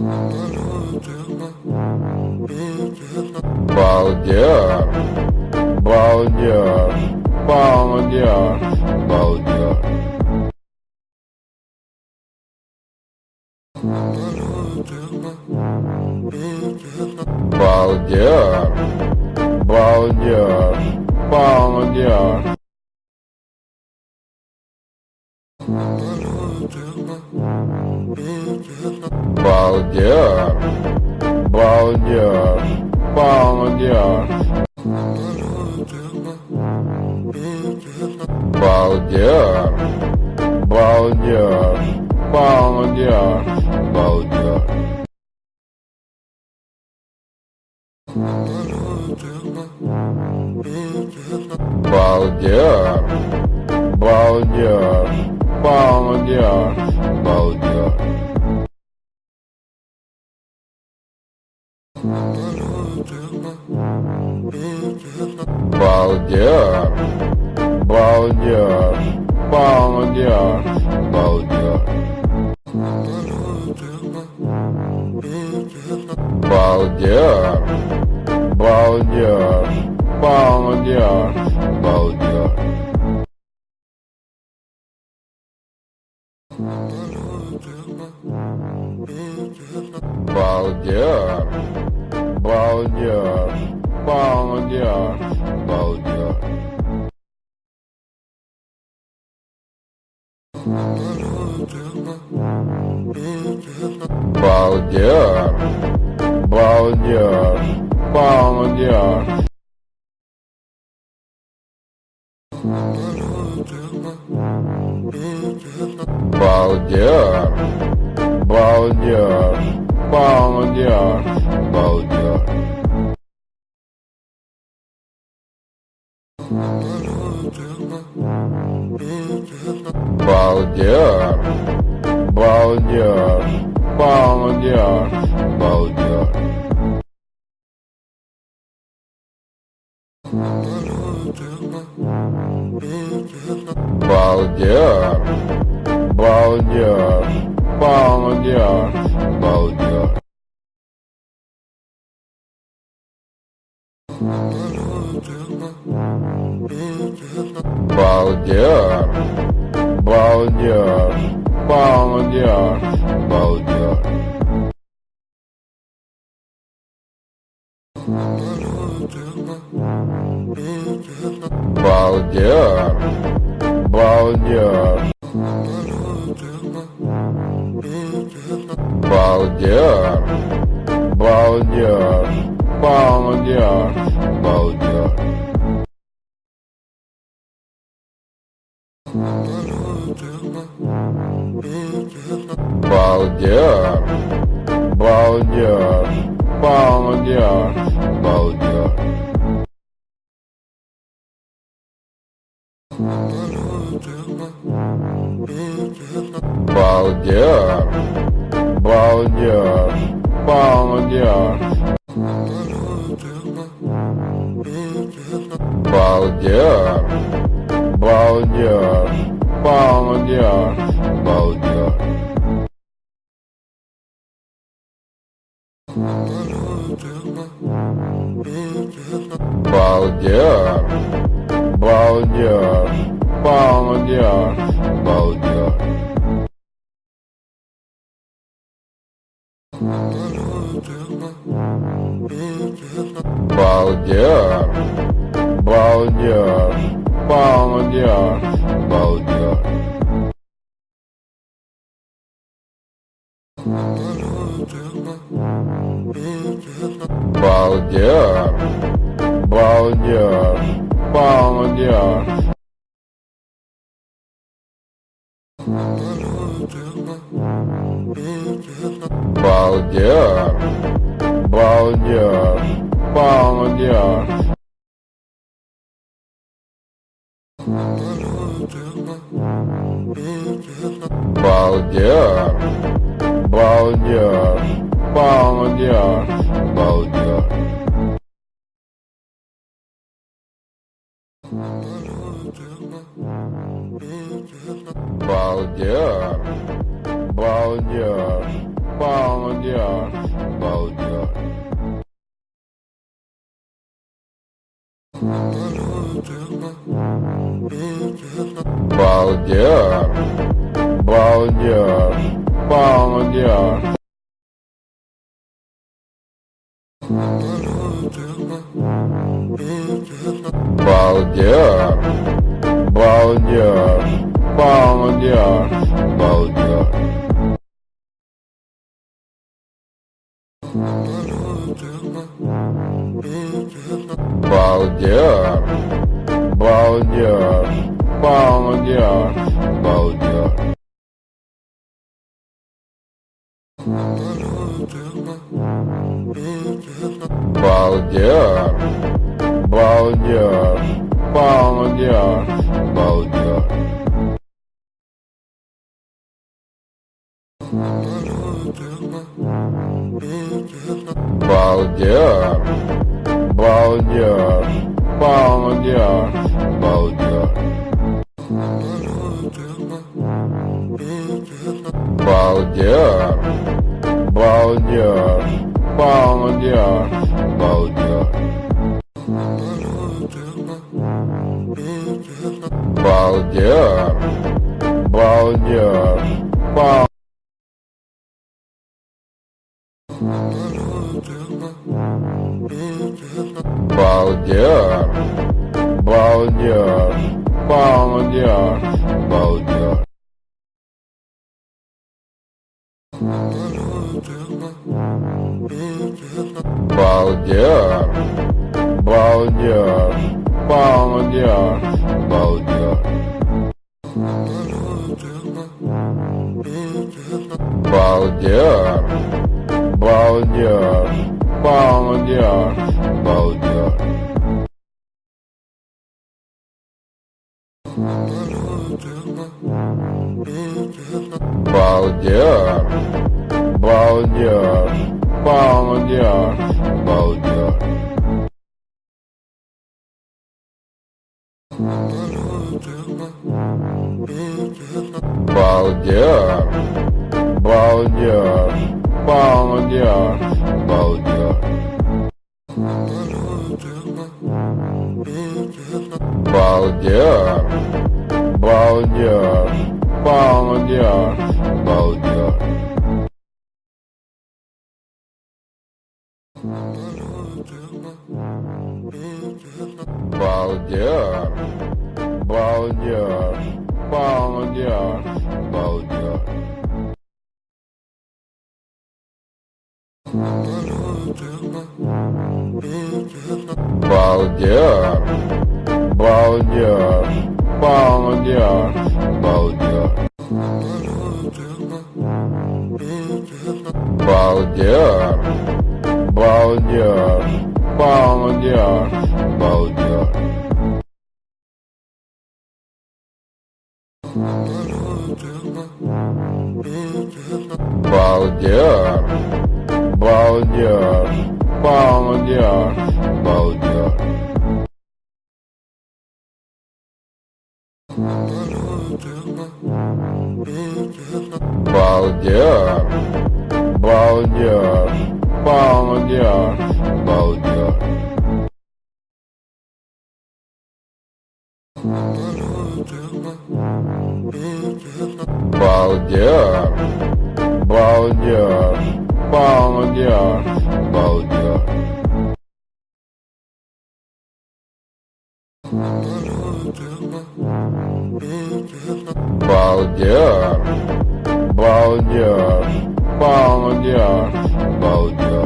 Балдеж, балдеж, балдеж, балдеж. Балдеж, балдеж, балдеж. Балдеж, балдеж, балдеж. Балдеж, балдеж, балдеж, балдеж. Балдеж, балдеж, балдеж, балдеж. Балдеж, балдеж, балдеж, балдеж. Балдеж, балдеж, балдеж, балдеж. Балдеж, балдеж, балдеж, балдеж. Балдеж, балдеж, балдеж. Балдеж, балдеж, балдеж, балдеж. Балдеж, балдеж, балдеж, балдеж. Балдеж, балдеж, балдеж, балдеж. Балдеж, балдеж, балдеж, балдеж. Балдеж, балдеж. Балдеж, балдеж, балдеж, балдеж. Балдеж, балдеж, балдеж, балдеж. Балдеж, балдеж, балдеж. Балдеж, балдеж, балдеж, балдеж. Балдеж, балдеж, балдеж, балдеж. Балдеж, балдеж, балдеж, балдеж. Балдеж, балдеж, балдеж. Балдеж, балдеж, балдеж. Балдеж, балдеж, балдеж, балдеж. Балдеж, балдеж, балдеж, балдеж. Балдеж, балдеж, балдеж. Балдеж, балдеж, балдеж, балдеж. Балдеж, балдеж, балдеж, балдеж. Балдеж, балдеж, балдеж, балдеж. Балдеж, балдеж, балдеж, балдеж. Балдеж, балдеж, балдеж, балдеж. Балдеж, балдеж, балдеж. Балдеж, балдеж, балдеж, балдеж. Балдеж, балдеж, балдеж, балдеж. Балдеж, балдеж, балдеж, балдеж. Балдеж, балдеж, балдеж, балдеж. Балдеж, балдеж, балдеж, балдеж. Балдеж, балдеж, балдеж, балдеж. Балдеж, балдеж, балдеж, балдеж. Балдеж, балдеж, балдеж, балдеж. Балдеж, балдеж, балдеж, балдеж. Балдеж, балдеж, балдеж, балдеж. Балдеж, балдеж, балдеж, балдеж. Балдеж, балдеж, балдеж, балдеж. Балдеж, балдеж, балдеж, балдеж.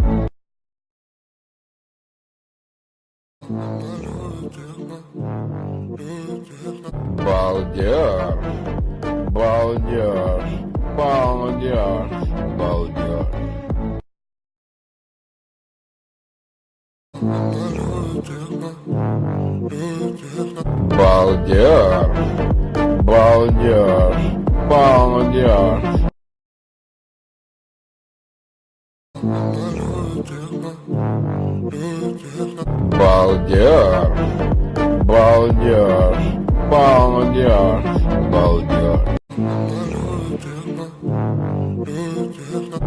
Балдеж, балдеж, балдеж, балдеж. Балдеж, балдеж, балдеж. Балдеж, балдеж, балдеж, балдеж.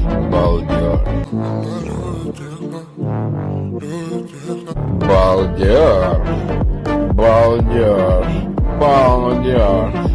балдеж, балдеж, балдеж, балдеж.